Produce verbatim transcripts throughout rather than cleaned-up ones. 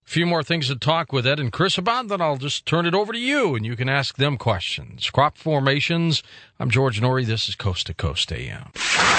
A few more things to talk with Ed and Chris about, then I'll just turn it over to you, and you can ask them questions. Crop formations. I'm George Norrie. This is Coast to Coast A M.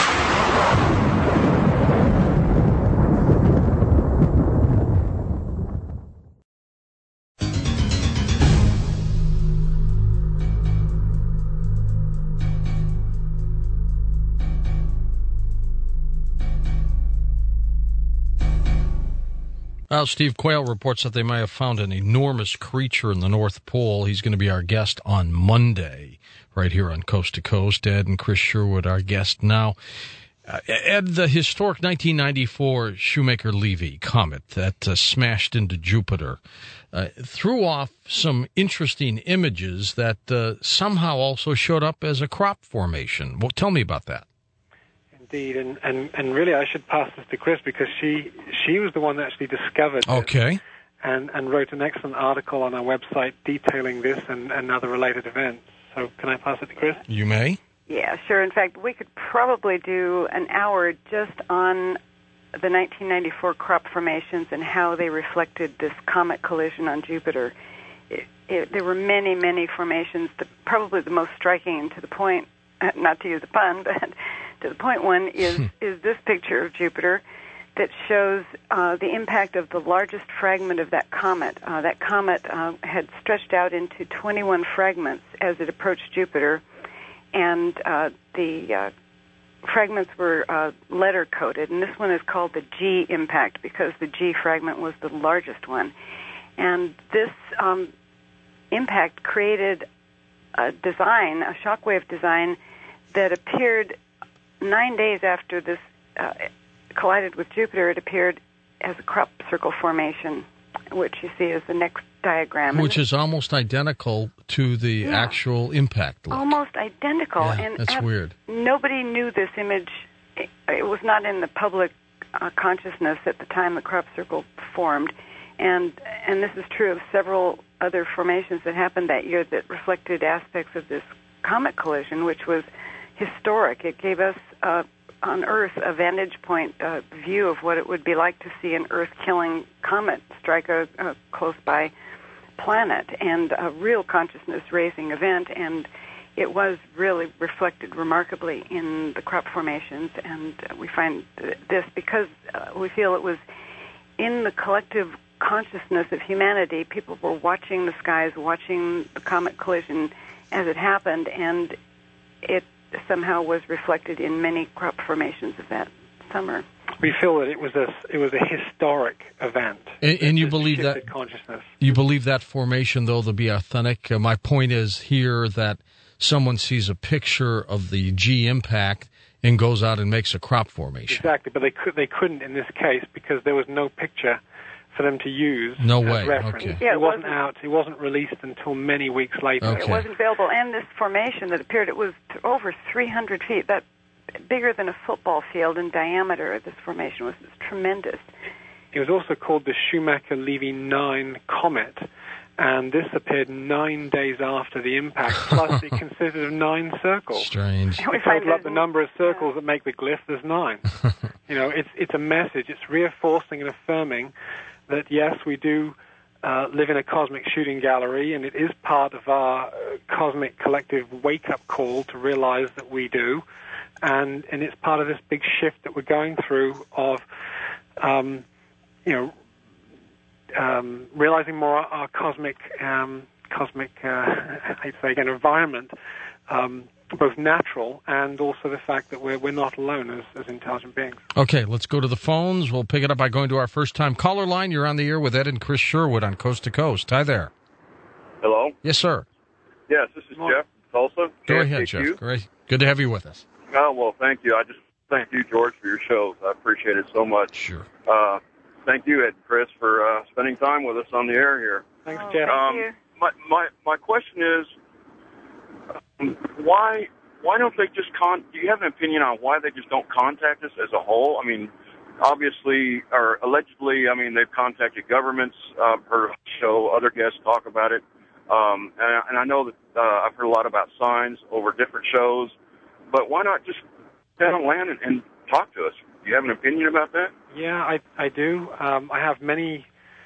Well, Steve Quayle reports that they may have found an enormous creature in the North Pole. He's going to be our guest on Monday, right here on Coast to Coast. Ed and Chris Sherwood, our guest now. Uh, Ed, the historic nineteen ninety-four Shoemaker-Levy comet that uh, smashed into Jupiter uh, threw off some interesting images that uh, somehow also showed up as a crop formation. Well, tell me about that. Indeed, and, and, and really I should pass this to Chris because she she was the one that actually discovered this okay. and, and wrote an excellent article on our website detailing this and, and other related events. So can I pass it to Chris? You may. Yeah, sure. In fact, we could probably do an hour just on the nineteen ninety-four crop formations and how they reflected this comet collision on Jupiter. It, it, there were many, many formations. The, probably the most striking and to the point, not to use a pun, but to the point one is, is this picture of Jupiter that shows uh, the impact of the largest fragment of that comet. Uh, that comet uh, had stretched out into twenty-one fragments as it approached Jupiter, and uh, the uh, fragments were uh, letter-coded, and this one is called the G impact because the G fragment was the largest one. And this um, impact created a design, a shockwave design, that appeared nine days after this uh, collided with Jupiter. It appeared as a crop circle formation, which you see as the next diagram. Which is almost identical to the yeah, actual impact look. Almost identical. Yeah, and that's uh, weird. Nobody knew this image. It, it was not in the public uh, consciousness at the time the crop circle formed. And and this is true of several other formations that happened that year that reflected aspects of this comet collision, which was historic. It gave us, uh, on Earth, a vantage point uh, view of what it would be like to see an Earth-killing comet strike a, a close-by planet, and a real consciousness-raising event, and it was really reflected remarkably in the crop formations, and we find this because uh, we feel it was in the collective consciousness of humanity. People were watching the skies, watching the comet collision as it happened, and it somehow was reflected in many crop formations of that summer. We feel that it was a it was a historic event, and, and you believe that consciousness. You believe that formation, though, to be authentic. Uh, my point is here that someone sees a picture of the G impact and goes out and makes a crop formation. Exactly, but they could they couldn't in this case because there was no picture for them to use. No as way. Reference. Okay. Yeah, it, it wasn't, wasn't out. It wasn't released until many weeks later. Okay. It wasn't available, and this formation that appeared, it was t- over three hundred feet. That bigger than a football field in diameter. This formation was tremendous. It was also called the Shoemaker-Levy nine comet, and this appeared nine days after the impact. Plus, it consisted of nine circles. Strange. We If find total up the that- number of circles yeah. that make the glyph, there's nine. You know, it's it's a message. It's reinforcing and affirming that yes, we do uh, live in a cosmic shooting gallery, and it is part of our uh, cosmic collective wake-up call to realize that we do, and and it's part of this big shift that we're going through of, um, you know, um, realizing more our, our cosmic um, cosmic uh, I'd say again environment. Um, both natural and also the fact that we're we're not alone as, as intelligent beings. Okay, let's go to the phones. We'll pick it up by going to our first-time caller line. You're on the air with Ed and Chris Sherwood on Coast to Coast. Hi there. Hello? Yes, sir. Yes, this is Jeff Tulsa. Go K S ahead, K Jeff. Q. Great. Good to have you with us. Oh, well, thank you. I just thank you, George, for your shows. I appreciate it so much. Sure. Uh, thank you, Ed and Chris, for uh, spending time with us on the air here. Thanks, Oh, Jeff. thank Um, you. my, my, my question is, um, why why don't they just con? Do you have an opinion on why they just don't contact us as a whole? I mean, obviously, or allegedly, I mean, they've contacted governments. Uh, I've heard a show, other guests talk about it. Um, and, I, and I know that uh, I've heard a lot about signs over different shows. But why not just stand on land and, and talk to us? Do you have an opinion about that? Yeah, I I do. Um, I have many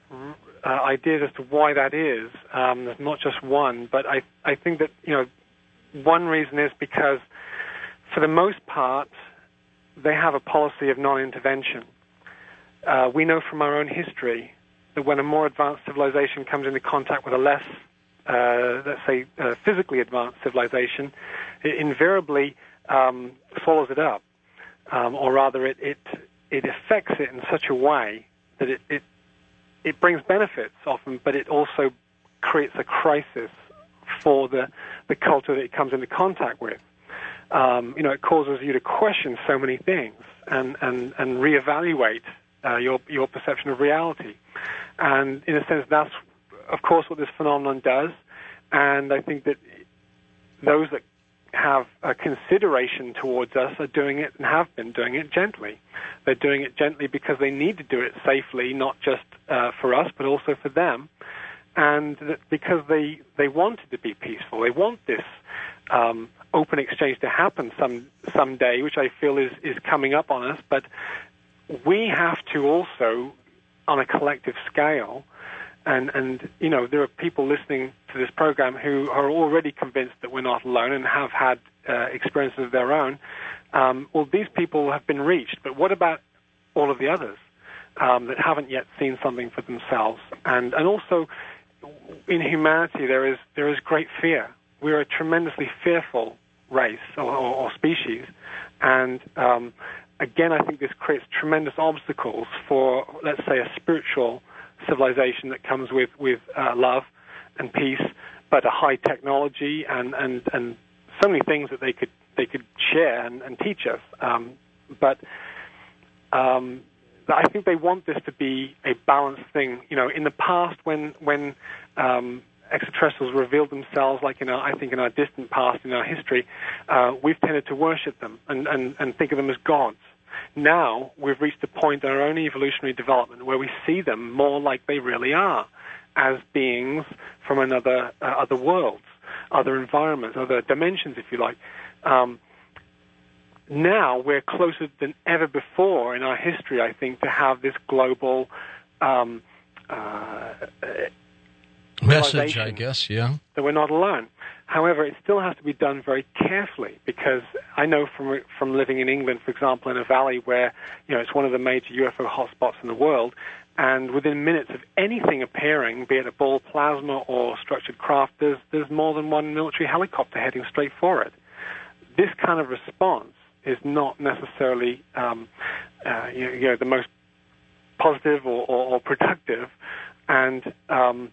uh, ideas as to why that is. Um, there's not just one, but I I think that, you know, one reason is because, for the most part, they have a policy of non-intervention. Uh, we know from our own history that when a more advanced civilization comes into contact with a less, uh, let's say, uh, physically advanced civilization, it invariably um, swallows it up, um, or rather, it, it it affects it in such a way that it, it it brings benefits often, but it also creates a crisis for the the culture that it comes into contact with. Um, you know, it causes you to question so many things and, and, and reevaluate uh, your your perception of reality. And in a sense, that's, of course, what this phenomenon does. And I think that those that have a consideration towards us are doing it and have been doing it gently. They're doing it gently because they need to do it safely, not just uh, for us, but also for them. And that because they, they want it to be peaceful. They want this um, open exchange to happen some someday, which I feel is, is coming up on us. But we have to also, on a collective scale, and, and you know, there are people listening to this program who are already convinced that we're not alone and have had uh, experiences of their own. Um, well, these people have been reached, but what about all of the others um, that haven't yet seen something for themselves? And and also, in humanity, there is there is great fear. We're a tremendously fearful race or, or, or species, and um, again, I think this creates tremendous obstacles for, let's say, a spiritual civilization that comes with with uh, love and peace, but a high technology and, and, and so many things that they could they could share and, and teach us. Um, but um, I think they want this to be a balanced thing. You know, in the past, when when um, extraterrestrials revealed themselves, like in our, I think in our distant past, in our history, uh, we've tended to worship them and, and, and think of them as gods. Now we've reached a point in our own evolutionary development where we see them more like they really are, as beings from another uh, other worlds, other environments, other dimensions, if you like. Um, now we're closer than ever before in our history, I think, to have this global um, uh, message, I guess, yeah. That we're not alone. However, it still has to be done very carefully, because I know from from living in England, for example, in a valley where, you know, it's one of the major U F O hotspots in the world, and within minutes of anything appearing, be it a ball plasma or structured craft, there's there's more than one military helicopter heading straight for it. This kind of response is not necessarily um, uh, you, you know, the most positive or, or, or productive, and um,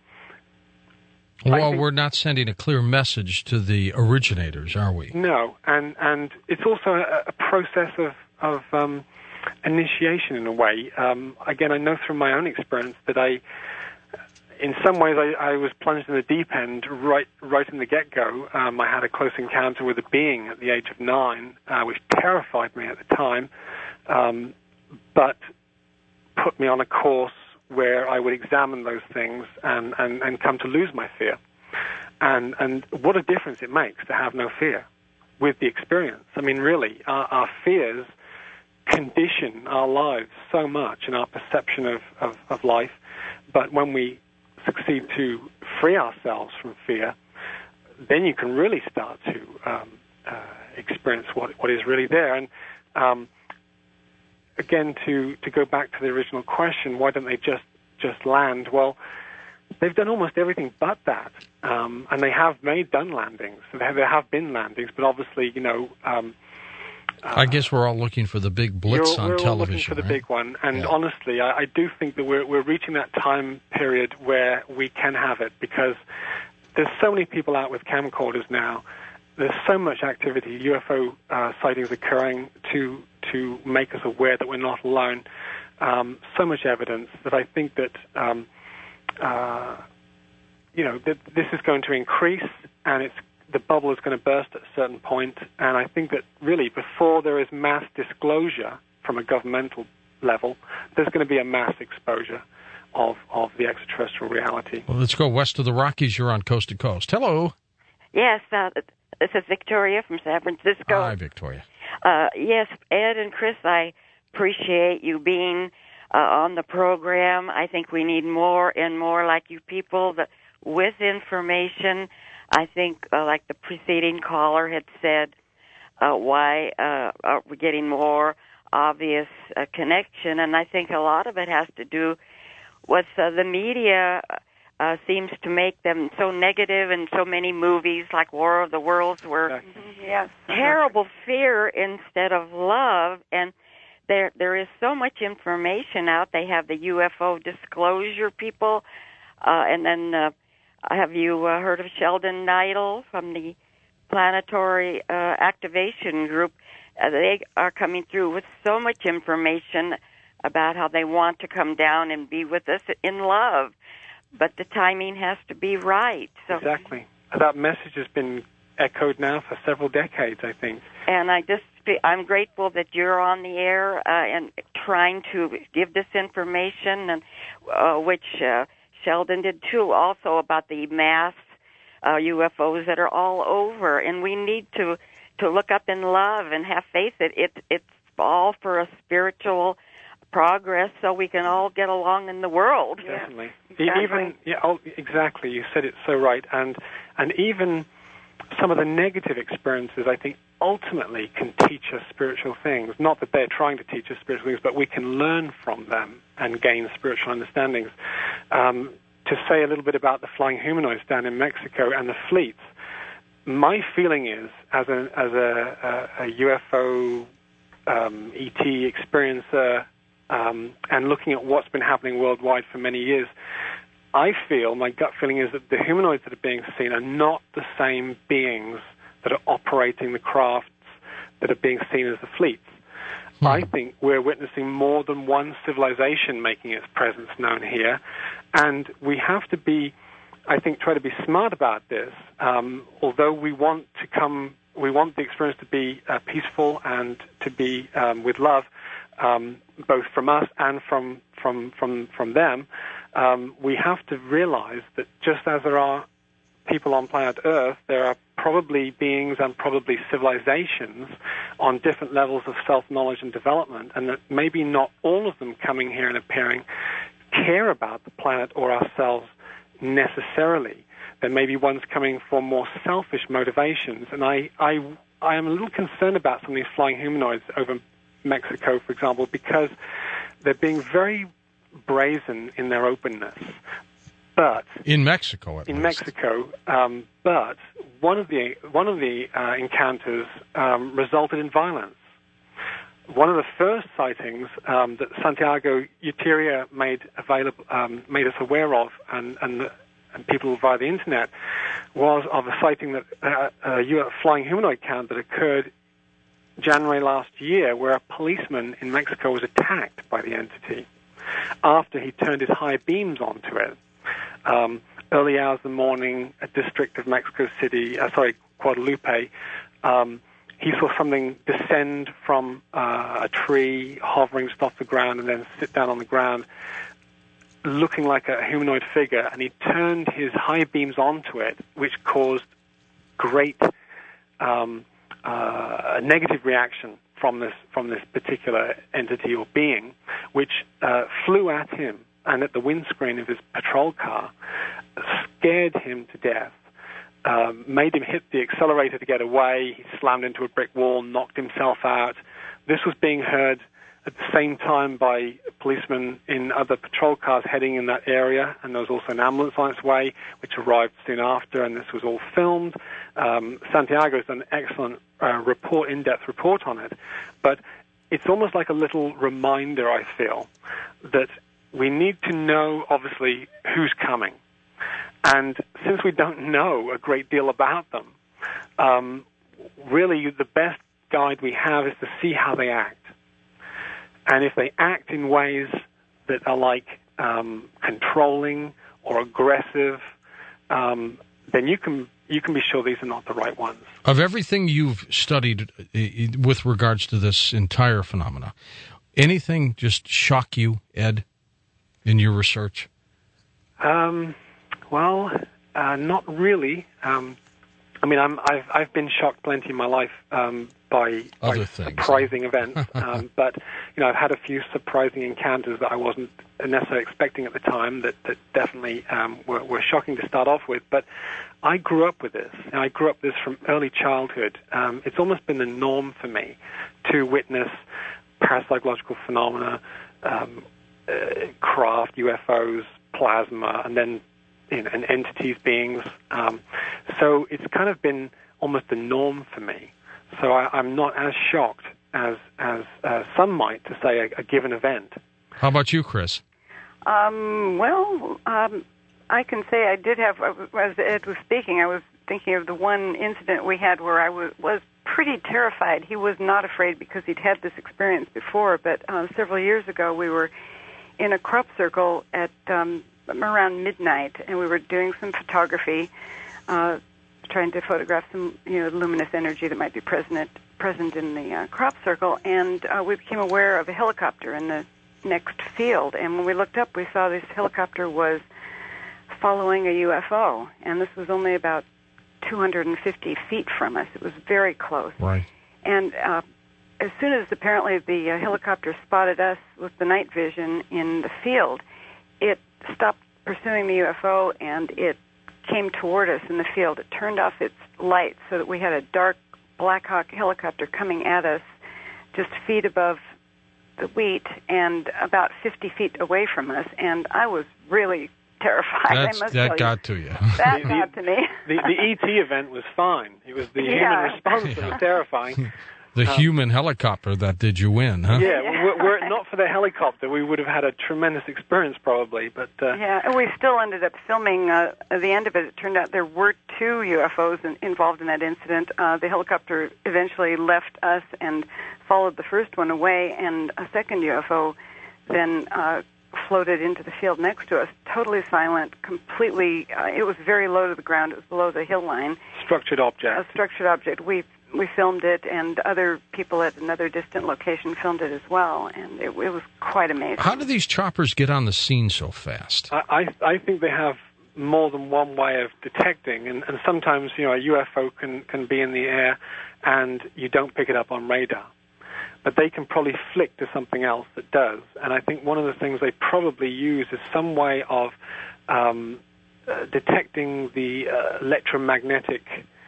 well, think, we're not sending a clear message to the originators, are we? No, and and it's also a, a process of of um, initiation in a way. Um, again, I know from my own experience that I, in some ways, I, I was plunged in the deep end right right in the get-go. Um, I had a close encounter with a being at the age of nine, uh, which terrified me at the time, um, but put me on a course where I would examine those things and, and, and come to lose my fear. And and what a difference it makes to have no fear with the experience. I mean, really, our, our fears condition our lives so much and our perception of, of, of life. But when we succeed to free ourselves from fear, then you can really start to um, uh, experience what what is really there. And um, again, to, to go back to the original question, why don't they just, just land? Well, they've done almost everything but that, um, and they have made done landings. So there, there have been landings, but obviously, you know... Um, uh, I guess we're all looking for the big blitz on we're television, all looking for the right? big one, and yeah. honestly, I, I do think that we're, we're reaching that time period where we can have it, because there's so many people out with camcorders now. There's so much activity, U F O uh, sightings occurring to to make us aware that we're not alone. Um, so much evidence that I think that um, uh, you know that this is going to increase, and it's the bubble is going to burst at a certain point. And I think that really, before there is mass disclosure from a governmental level, there's going to be a mass exposure of of the extraterrestrial reality. Well, let's go west of the Rockies. You're on Coast to Coast. Hello. Yes. Uh, This is Victoria from San Francisco. Hi, Victoria. Uh, yes, Ed and Chris, I appreciate you being uh, on the program. I think we need more and more like you people that with information. I think, uh, like the preceding caller had said, uh, why uh, are we getting more obvious uh, connection? And I think a lot of it has to do with uh, the media uh, seems to make them so negative in so many movies like War of the Worlds where Exactly. Yes. terrible fear instead of love. And there there is so much information out. They have the U F O disclosure people. Uh, and then uh, have you uh, heard of Sheldon Neidl from the Planetary uh, Activation Group? Uh, they are coming through with so much information about how they want to come down and be with us in love. But the timing has to be right. So, exactly. That message has been echoed now for several decades, I think. and I just, I'm grateful that you're on the air uh, and trying to give this information, and uh, which uh, Sheldon did too, also about the mass uh, U F Os that are all over. And we need to to look up in love and have faith that it, it's all for a spiritual progress, so we can all get along in the world. Yeah. Definitely. Exactly. Even yeah, oh, exactly. You said it so right. And and even some of the negative experiences, I think, ultimately can teach us spiritual things. Not that they're trying to teach us spiritual things, but we can learn from them and gain spiritual understandings. Um, to say a little bit about the flying humanoids down in Mexico and the fleets, my feeling is, as a as a, a, a U F O um, E T experiencer, um, and looking at what's been happening worldwide for many years, I feel, my gut feeling is that the humanoids that are being seen are not the same beings that are operating the crafts that are being seen as the fleets. Hmm. I think we're witnessing more than one civilization making its presence known here, and we have to be, I think, try to be smart about this. Um, although we want to come, we want the experience to be uh, peaceful and to be um, with love, um, both from us and from from from from them. Um, we have to realize that just as there are people on planet Earth, there are probably beings and probably civilizations on different levels of self-knowledge and development, and that maybe not all of them coming here and appearing care about the planet or ourselves necessarily. There may be ones coming for more selfish motivations, and I, I, I am a little concerned about some of these flying humanoids over Mexico, for example, because they're being very brazen in their openness. But in Mexico, at in least. Mexico, um, but one of the one of the uh, encounters um, resulted in violence. One of the first sightings um, that Santiago Utiria made available, um, made us aware of, and, and, and people via the internet, was of a sighting that uh, a flying humanoid count that occurred January last year, where a policeman in Mexico was attacked by the entity after he turned his high beams onto it. Um, early hours of the morning, a district of Mexico City, uh, sorry, Guadalupe, um, he saw something descend from uh, a tree, hovering just off the ground, and then sit down on the ground, looking like a humanoid figure, and he turned his high beams onto it, which caused great um, uh, negative reaction from this from this particular entity or being, which uh, flew at him and at the windscreen of his patrol car, scared him to death, um, made him hit the accelerator to get away. He slammed into a brick wall, knocked himself out. This was being heard at the same time by policemen in other patrol cars heading in that area, and there was also an ambulance on its way, which arrived soon after, and this was all filmed. Um, Santiago's done an excellent uh, report, in-depth report on it, but it's almost like a little reminder, I feel, that we need to know, obviously, who's coming. And since we don't know a great deal about them, um, really the best guide we have is to see how they act. And if they act in ways that are like um, controlling or aggressive, um, then you can you can be sure these are not the right ones. Of everything you've studied uh, with regards to this entire phenomena, anything just shock you, Ed, in your research? Um, well, uh, not really. Um, I mean, I'm, I've I've been shocked plenty in my life um, by, Other by things. surprising events, um, but you know, I've had a few surprising encounters that I wasn't necessarily expecting at the time. That that definitely um, were, were shocking to start off with. But I grew up with this. And I grew up with this from early childhood. Um, it's almost been the norm for me to witness parapsychological phenomena, um, uh, craft, U F Os, plasma, and then you know, and entities, beings. Um, so it's kind of been almost the norm for me. So I, I'm not as shocked as as uh, some might to say a, a given event. How about you, Chris? Um, well, um, I can say I did have, as Ed was speaking, I was thinking of the one incident we had where I was, was pretty terrified. He was not afraid because he'd had this experience before, but uh, several years ago we were in a crop circle at um, around midnight, and we were doing some photography, uh, trying to photograph some, you know, luminous energy that might be present present in the uh, crop circle, and uh, we became aware of a helicopter in the next field. And when we looked up, we saw this helicopter was following a U F O, and this was only about two hundred fifty feet from us. It was very close. Right. And uh, as soon as apparently the uh, helicopter spotted us with the night vision in the field, it stopped pursuing the U F O, and it came toward us in the field. It turned off its lights so that we had a dark Black Hawk helicopter coming at us just feet above the wheat and about fifty feet away from us, and I was really terrified. That's, I must that tell got you. to you. That The- got to me. The, the E T event was fine. It was the Yeah. human response that was terrifying. The Um, human helicopter that did you in, huh? Yeah, were, were it not for the helicopter, we would have had a tremendous experience probably. But uh, Yeah, and we still ended up filming uh, at the end of it. It turned out there were two U F Os in, involved in that incident. Uh, the helicopter eventually left us and followed the first one away, and a second U F O then uh, floated into the field next to us, totally silent, completely. Uh, it was very low to the ground. It was below the hill line. structured object. A structured object. We we filmed it, and other people at another distant location filmed it as well, and it, it was quite amazing. How do these choppers get on the scene so fast? I, I I think they have more than one way of detecting, and, and sometimes you know a U F O can, can be in the air and you don't pick it up on radar, but they can probably flick to something else that does. And I think one of the things they probably use is some way of um, uh, detecting the uh, electromagnetic,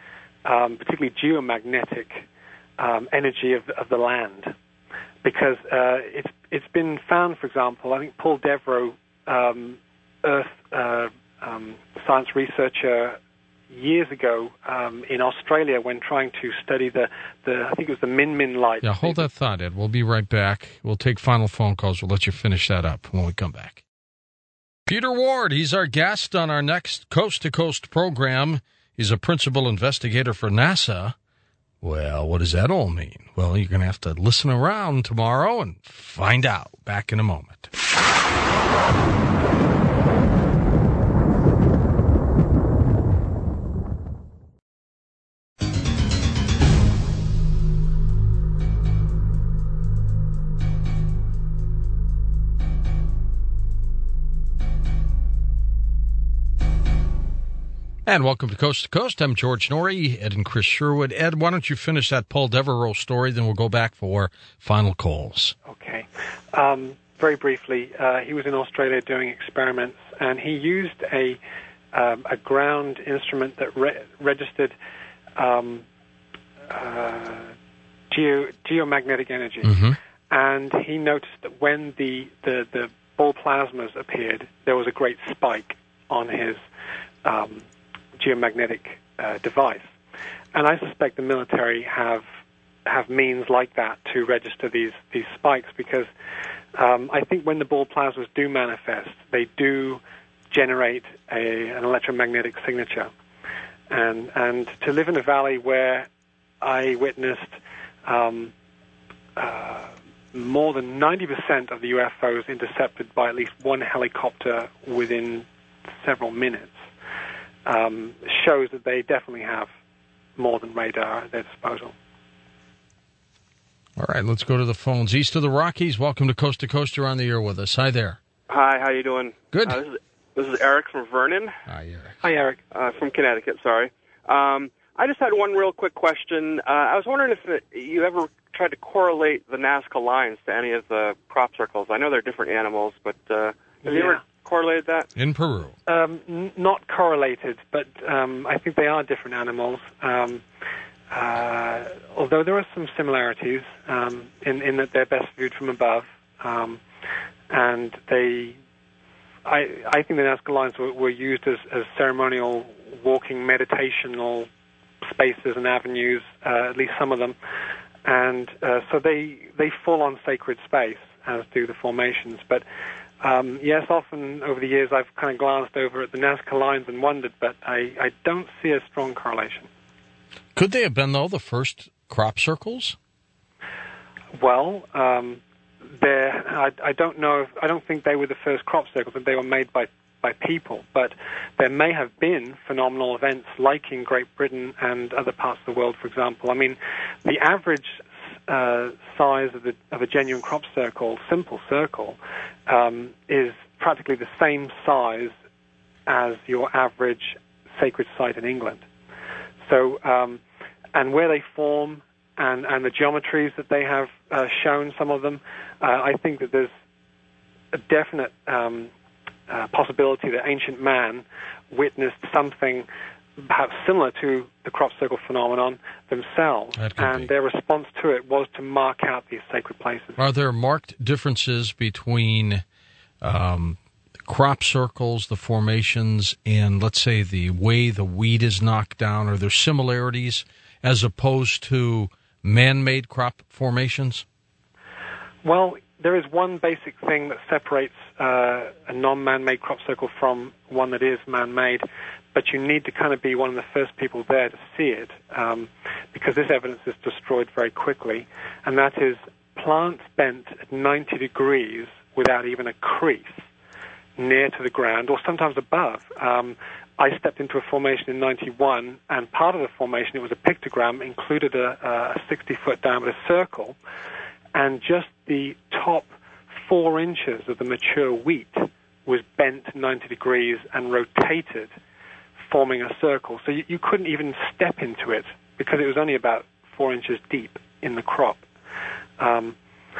um, particularly geomagnetic um, energy of, of the land, because uh, it's it's been found, for example, I think Paul Devereaux, um, Earth uh, um, science researcher, years ago um, in Australia when trying to study the, the I think it was the Min Min light. Yeah, hold that thought, Ed. We'll be right back. We'll take final phone calls. We'll let you finish that up when we come back. Peter Ward, he's our guest on our next Coast to Coast program. He's a principal investigator for NASA. Well, what does that all mean? Well, you're going to have to listen around tomorrow and find out. Back in a moment. And welcome to Coast to Coast. I'm George Norrie, Ed and Chris Sherwood. Ed, why don't you finish that Paul Devereaux story, then we'll go back for final calls. Okay. Um, very briefly, uh, he was in Australia doing experiments, and he used a um, a ground instrument that re- registered um, uh, geo- geomagnetic energy. Mm-hmm. And he noticed that when the, the, the ball plasmas appeared, there was a great spike on his um, geomagnetic uh, device. And I suspect the military have have means like that to register these, these spikes, because um, I think when the ball plasmas do manifest, they do generate a, an electromagnetic signature. And and to live in a valley where I witnessed um, uh, more than ninety percent of the U F Os intercepted by at least one helicopter within several minutes, Um, shows that they definitely have more than radar at their disposal. All right, let's go to the phones. East of the Rockies, welcome to Coast to Coast. You're on the air with us. Hi there. Hi, how you doing? Good. Uh, this, is, this is Eric from Vernon. Hi, Eric. Hi, Eric. Uh, from Connecticut, sorry. Um, I just had one real quick question. Uh, I was wondering if it, you ever tried to correlate the Nazca lines to any of the crop circles. I know they're different animals, but uh, have you Yeah. ever correlated that? In Peru. Um, n- not correlated, but um, I think they are different animals. Um, uh, although there are some similarities um, in, in that they're best viewed from above, um, and they, I, I think the Nazca lines were, were used as, as ceremonial walking, meditational spaces and avenues, uh, at least some of them, and uh, so they they fall on sacred space, as do the formations, but. Um, yes, often over the years I've kind of glanced over at the Nazca lines and wondered, but I, I don't see a strong correlation. Could they have been, though, the first crop circles? Well, um, they're- I, I don't know. If, I don't think they were the first crop circles, and they were made by, by people. But there may have been phenomenal events like in Great Britain and other parts of the world, for example. I mean, the average Uh, size of, the, of a genuine crop circle, simple circle, um, is practically the same size as your average sacred site in England. So, um, and where they form and, and the geometries that they have uh, shown, some of them, uh, I think that there's a definite um, uh, possibility that ancient man witnessed something perhaps similar to the crop circle phenomenon themselves, and be. their response to it was to mark out these sacred places. Are there marked differences between um, crop circles, the formations, and, let's say, the way the weed is knocked down? Are there similarities as opposed to man-made crop formations? Well, there is one basic thing that separates uh, a non-man-made crop circle from one that is man-made, but you need to kind of be one of the first people there to see it, um, because this evidence is destroyed very quickly, and that is plants bent at ninety degrees without even a crease near to the ground, or sometimes above. Um, I stepped into a formation in ninety-one, and part of the formation, it was a pictogram, included a sixty-foot diameter circle, and just the top four inches of the mature wheat was bent ninety degrees and rotated, forming a circle. So you, you couldn't even step into it because it was only about four inches deep in the crop. Um,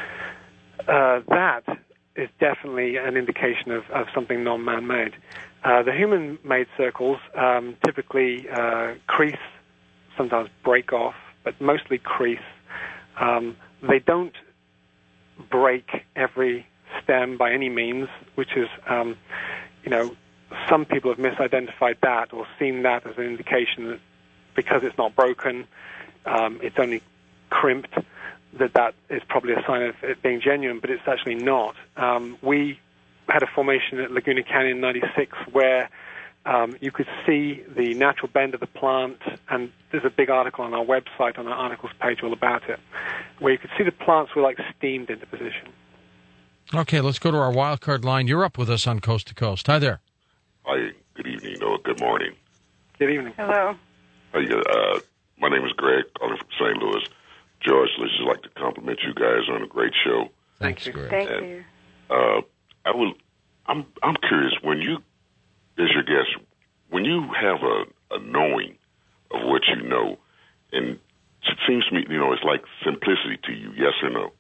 uh, that is definitely an indication of, of something non-man-made. Uh, the human-made circles um, typically uh, crease, sometimes break off, but mostly crease. Um, they don't break every stem by any means, which is, um, you know, some people have misidentified that or seen that as an indication that because it's not broken, um, it's only crimped, that that is probably a sign of it being genuine, but it's actually not. Um, we had a formation at Laguna Canyon in ninety-six where um, you could see the natural bend of the plant, and there's a big article on our website, on our articles page all about it, where you could see the plants were like steamed into position. Okay, let's go to our wild card line. You're up with us on Coast to Coast. Hi there. Hi, good evening, or good morning. Good evening. Hello. Hi, uh, my name is Greg, calling from Saint Louis. George, let's just like to compliment you guys on a great show. Thanks, Greg. Thank And, you. Uh, I will. I'm. I'm curious. When you, as your guest, when you have a, a knowing of what you know, and it seems to me, you know, it's like simplicity to you. Yes or no?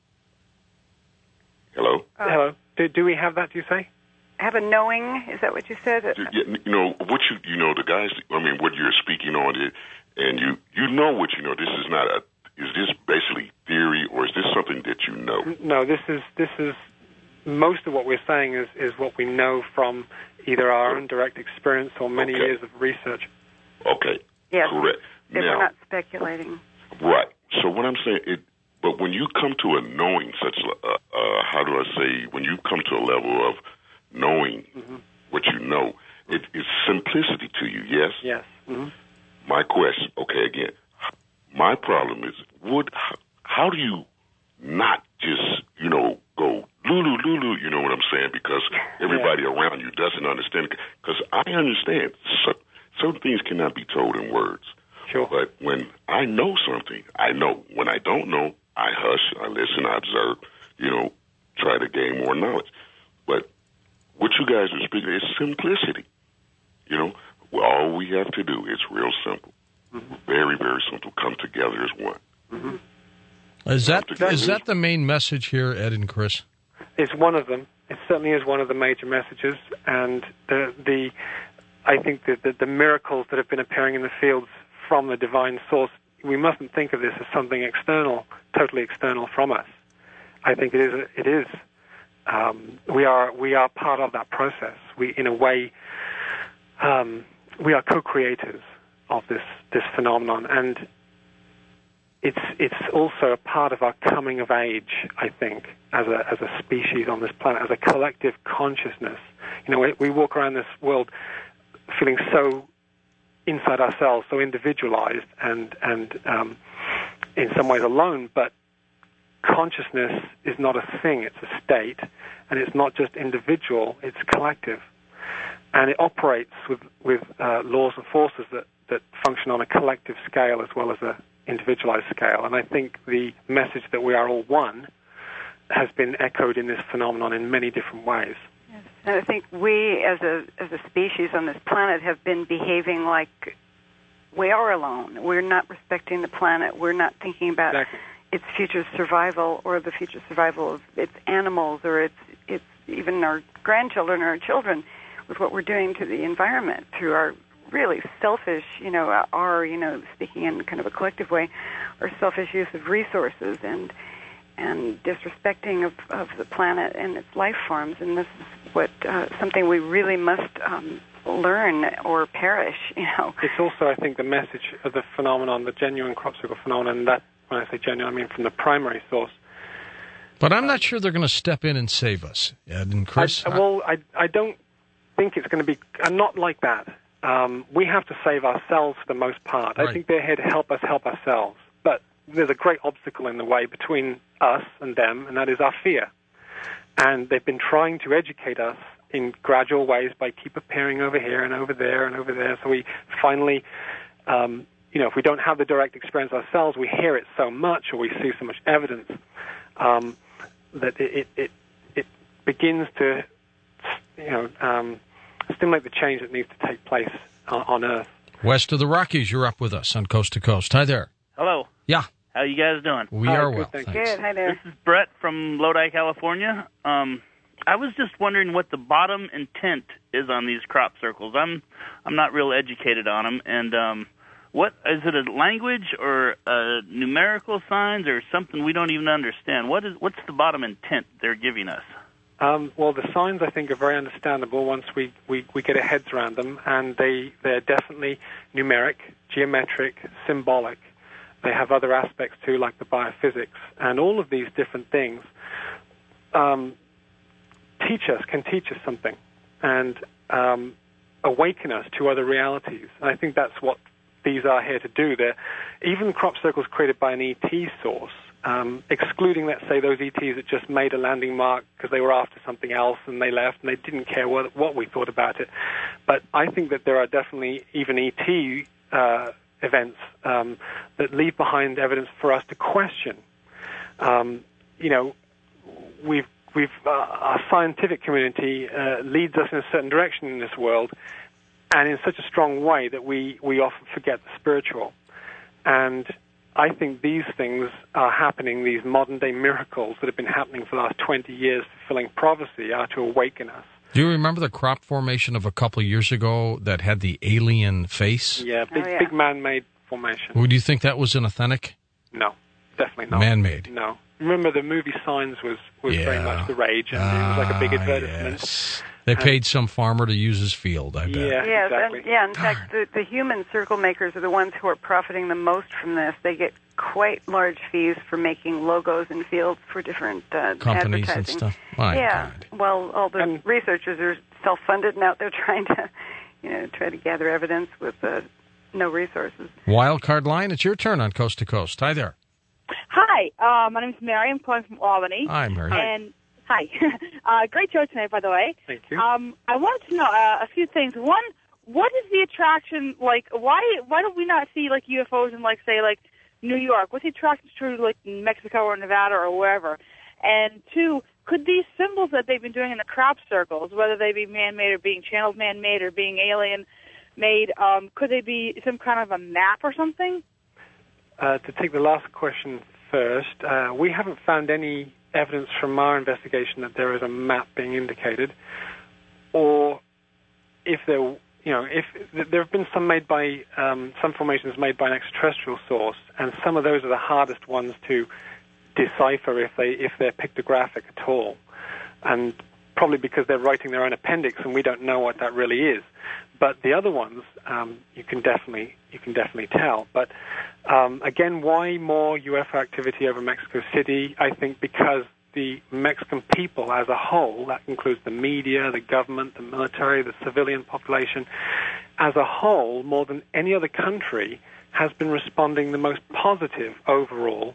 Hello. Uh, Hello. Do, do we have that, do you say? Have a knowing? Is that what you said? You, you know what you. You know the guys. I mean, what you're speaking on, it, and you. You know what you know. This is not a. Is this basically theory, or is this something that you know? No, this is this is most of what we're saying is, is what we know from either our own direct experience or many Okay. years of research. Okay. Yes. Correct. If we're Now, not speculating. right. So what I'm saying, it. But when you come to a knowing, such uh, uh, how do I say? When you come to a level of knowing Mm-hmm. what you know, it is simplicity to you. Yes. Yes. Mm-hmm. My question. Okay. Again, my problem is, would how do you not just you know go lulu lulu? You know what I'm saying? Because everybody yeah. around you doesn't understand. Because I understand so, certain things cannot be told in words. Sure. But when I know something, I know. When I don't know, I hush, I listen, I observe. You know, try to gain more knowledge. But what you guys are speaking is simplicity. You know, well, all we have to do is real simple. Mm-hmm. Very, very simple. Come together as one. Mm-hmm. Is that is that the main message here, Ed and Chris? It's one of them. It certainly is one of the major messages, and the the I think that the, the miracles that have been appearing in the fields from the divine source, we mustn't think of this as something external, totally external from us. I think it is. It is. Um, we are we are part of that process. We, in a way, um, we are co-creators of this this phenomenon, and it's it's also a part of our coming of age. I think as a as a species on this planet, as a collective consciousness. You know, we, we walk around this world feeling so inside ourselves, so individualized, and and um, in some ways alone, but consciousness is not a thing, it's a state, and it's not just individual, it's collective. And it operates with, with uh, laws and forces that, that function on a collective scale as well as an individualized scale. And I think the message that we are all one has been echoed in this phenomenon in many different ways. Yes. And I think we as a, as a species on this planet have been behaving like we are alone. We're not respecting the planet. We're not thinking about Exactly. its future survival or the future survival of its animals or its its even our grandchildren or our children with what we're doing to the environment through our really selfish, you know, our, you know, speaking in kind of a collective way, our selfish use of resources and and disrespecting of, of the planet and its life forms. And this is what uh, something we really must um, learn or perish, you know. It's also, I think, the message of the phenomenon, the genuine crop circle phenomenon, that when I say genuine, I mean from the primary source. But I'm not sure they're going to step in and save us, Ed and Chris. I, well, I, I don't think it's going to be, uh, not like that. Um, we have to save ourselves for the most part. Right. I think they're here to help us help ourselves. But there's a great obstacle in the way between us and them, and that is our fear. And they've been trying to educate us in gradual ways by keep appearing over here and over there and over there. So we finally... Um, You know, if we don't have the direct experience ourselves, we hear it so much, or we see so much evidence um, that it, it it it begins to, you know, um, stimulate the change that needs to take place on, on Earth. West of the Rockies, you're up with us on Coast to Coast. Hi there. Hello. Yeah. How you guys doing? We Hi, are good, well, thank you. thanks. Good. Hi there. This is Brett from Lodi, California. Um, I was just wondering what the bottom intent is on these crop circles. I'm I'm not real educated on them, and um, what is it? A language or a numerical signs or something we don't even understand? What is what's the bottom intent they're giving us? Um, well, the signs, I think, are very understandable once we, we, we get our heads around them, and they, they're definitely numeric, geometric, symbolic. They have other aspects, too, like the biophysics, and all of these different things um, teach us, can teach us something, and um, awaken us to other realities. And I think that's what these are here to do. They're, even crop circles created by an E T source, Um, excluding, let's say, those E Ts that just made a landing mark because they were after something else and they left and they didn't care what, what we thought about it. But I think that there are definitely even E T uh, events um, that leave behind evidence for us to question. Um, you know, we've we've uh, our scientific community uh, leads us in a certain direction in this world, and in such a strong way that we we often forget the spiritual. And I think these things are happening, these modern-day miracles that have been happening for the last twenty years, fulfilling prophecy, are to awaken us. Do you remember the crop formation of a couple of years ago that had the alien face? Yeah, big, Oh, yeah. big man-made formation. Would you think that was an authentic? No, definitely not. Man-made. No. Remember, the movie Signs was, was very Yeah. much the rage, and it was like a big Ah, advertisement. yes. They paid some farmer to use his field, I bet. Yeah, Yes, exactly. and, yeah. In fact, the, the human circle makers are the ones who are profiting the most from this. They get quite large fees for making logos and fields for different uh, Companies and advertising. stuff. My yeah. God. Well, all the And- researchers are self-funded and out there trying to, you know, try to gather evidence with uh, no resources. Wildcard line, it's your turn on Coast to Coast. Hi there. Hi, uh, my name's Mary. I'm calling from Albany. Hi, Mary. And hi, uh, great show tonight, by the way. Thank you. Um, I wanted to know uh, a few things. One, what is the attraction like? Why why don't we not see like U F Os in like say like New York? What's the attraction to like Mexico or Nevada or wherever? And two, could these symbols that they've been doing in the crop circles, whether they be man-made or being channeled man-made or being alien made, um, could they be some kind of a map or something? Uh, to take the last question first, uh, we haven't found any evidence from our investigation that there is a map being indicated, or if there, you know, if there have been some made by um, some formations made by an extraterrestrial source, and some of those are the hardest ones to decipher if they if they're pictographic at all, and probably because they're writing their own appendix and we don't know what that really is. But the other ones, um, you can definitely you can definitely tell. But um, again, why more U F O activity over Mexico City? I think because the Mexican people as a whole, that includes the media, the government, the military, the civilian population, as a whole, more than any other country, has been responding the most positive overall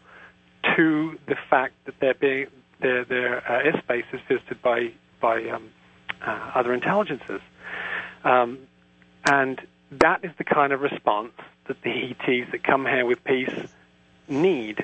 to the fact that their being their their uh, airspace is visited by by um, uh, other intelligences. Um, and that is the kind of response that the E Ts that come here with peace need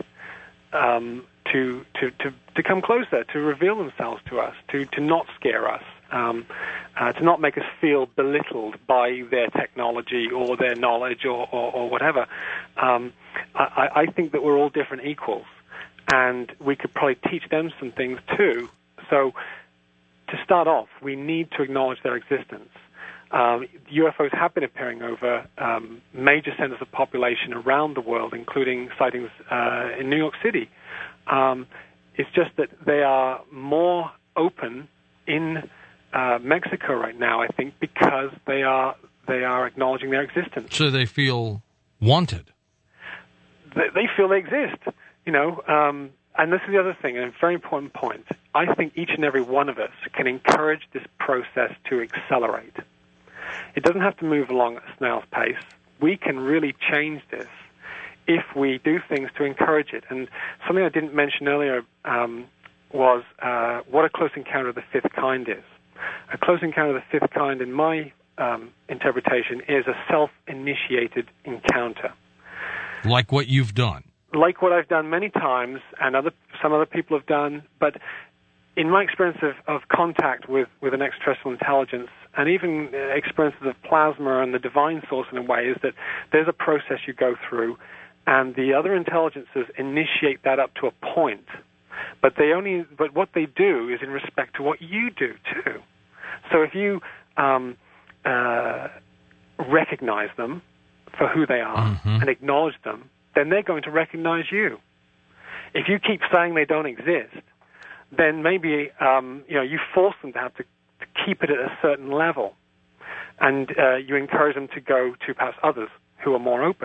um, to, to, to, to come closer, to reveal themselves to us, to, to not scare us, um, uh, to not make us feel belittled by their technology or their knowledge or, or, or whatever. Um, I, I think that we're all different equals, and we could probably teach them some things too. So to start off, we need to acknowledge their existence. Um, U F Os have been appearing over um, major centers of population around the world, including sightings uh, in New York City. Um, it's just that they are more open in uh, Mexico right now, I think, because they are they are acknowledging their existence. So they feel wanted. They, they feel they exist, you know. Um, and this is the other thing, and a very important point. I think each and every one of us can encourage this process to accelerate. It doesn't have to move along at a snail's pace. We can really change this if we do things to encourage it. And something I didn't mention earlier um, was uh, what a close encounter of the fifth kind is. A close encounter of the fifth kind, in my um, interpretation, is a self-initiated encounter. Like what you've done. Like what I've done many times, and other some other people have done, but in my experience of, of contact with, with an extraterrestrial intelligence, and even experiences of plasma and the divine source in a way, is that there's a process you go through, and the other intelligences initiate that up to a point. But they only, but what they do is in respect to what you do too. So if you um, uh, recognize them for who they are mm-hmm. and acknowledge them, then they're going to recognize you. If you keep saying they don't exist, then maybe um, you know you force them to have to, to keep it at a certain level, and uh, you encourage them to go to perhaps others who are more open.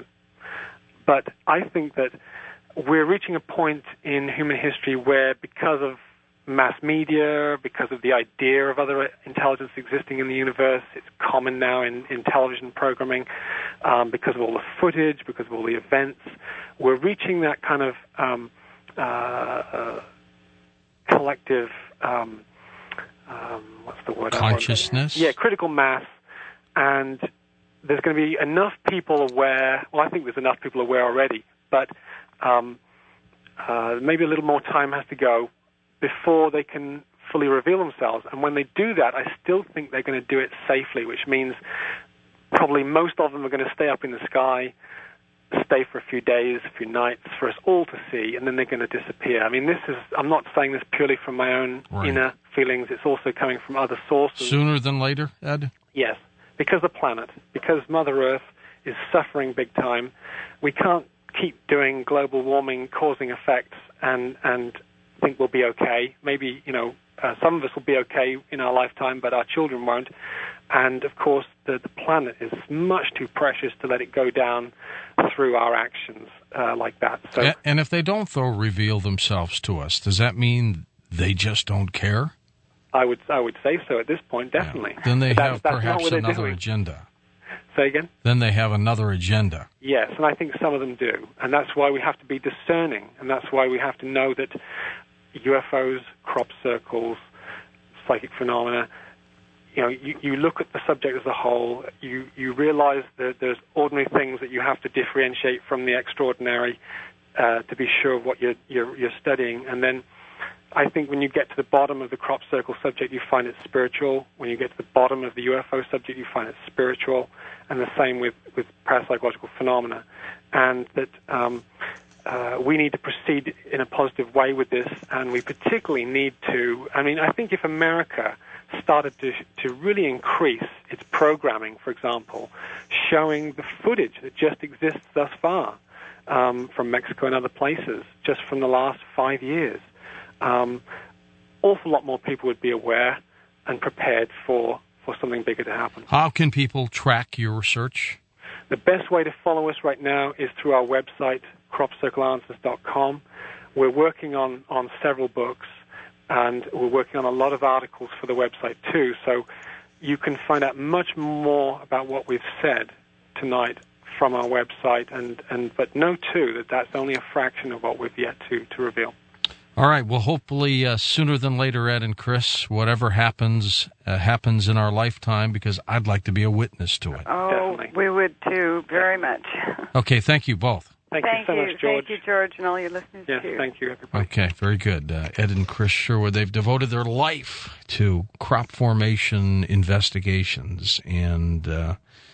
But I think that we're reaching a point in human history where, because of mass media, because of the idea of other intelligence existing in the universe, it's common now in, in television programming, um, because of all the footage, because of all the events, we're reaching that kind of um, uh, uh, collective, um, um, what's the word? Consciousness? Yeah, critical mass, and there's going to be enough people aware. Well, I think there's enough people aware already, but um, uh, maybe a little more time has to go before they can fully reveal themselves. And when they do that, I still think they're going to do it safely, which means probably most of them are going to stay up in the sky, stay for a few days, a few nights, for us all to see, and then they're going to disappear. I mean, this is, I'm not saying this purely from my own right. inner feelings. It's also coming from other sources. Sooner than later, Ed? Yes, because the planet, because Mother Earth is suffering big time. We can't keep doing global warming causing effects and, and think we'll be okay. Maybe, you know, uh, some of us will be okay in our lifetime, but our children won't. And, of course, the, the planet is much too precious to let it go down through our actions uh, like that. So, and if they don't, though, reveal themselves to us, does that mean they just don't care? I would I would say so at this point, definitely. Yeah. Then they but have that's, that's perhaps another doing. agenda. Say again? Then they have another agenda. Yes, and I think some of them do. And that's why we have to be discerning, and that's why we have to know that U F Os, crop circles, psychic phenomena, you know, you, you look at the subject as a whole, you, you realize that there's ordinary things that you have to differentiate from the extraordinary uh, to be sure of what you're, you're, you're studying, and then I think when you get to the bottom of the crop circle subject, you find it spiritual. When you get to the bottom of the U F O subject, you find it spiritual. And the same with, with parapsychological phenomena. And that um, uh, we need to proceed in a positive way with this, and we particularly need to, I mean, I think if America started to, to really increase its programming, for example, showing the footage that just exists thus far um, from Mexico and other places, just from the last five years, um, awful lot more people would be aware and prepared for, for something bigger to happen. How can people track your research? The best way to follow us right now is through our website, crop circle answers dot com. We're working on, on several books, and we're working on a lot of articles for the website too, so you can find out much more about what we've said tonight from our website, and, and but know too that that's only a fraction of what we've yet to, to reveal. All right, well, hopefully uh, sooner than later, Ed and Chris, whatever happens, uh, happens in our lifetime, because I'd like to be a witness to it. Oh, Definitely. we would too, very much. Okay, thank you both. Thank, Thank you so you. much, George. Thank you, George, and all your listeners Yes, too. thank you, everybody. Okay, very good. Uh, Ed and Chris Sherwood, they've devoted their life to crop formation investigations, and uh,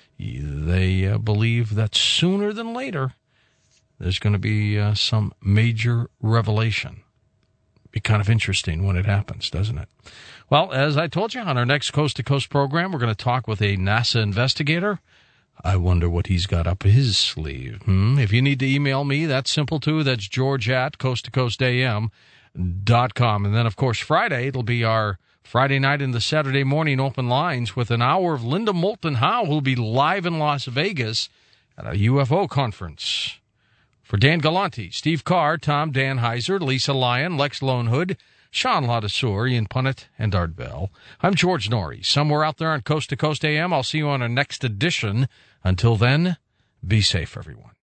they uh, believe that sooner than later there's going to be uh, some major revelation. Be kind of interesting when it happens, doesn't it? Well, as I told you, on our next Coast to Coast program, we're going to talk with a NASA investigator. I wonder what he's got up his sleeve. Hmm? If you need to email me, that's simple too. That's George at coast to coast a m dot com. And then, of course, Friday, it'll be our Friday night and the Saturday morning open lines with an hour of Linda Moulton Howe, who'll be live in Las Vegas at a U F O conference. For Dan Galante, Steve Carr, Tom Dan Heiser, Lisa Lyon, Lex Lonehood, Sean Ladassour, Ian Punnett, and Art Bell, I'm George Norrie. Somewhere out there on Coast to Coast A M, I'll see you on our next edition. Until then, be safe, everyone.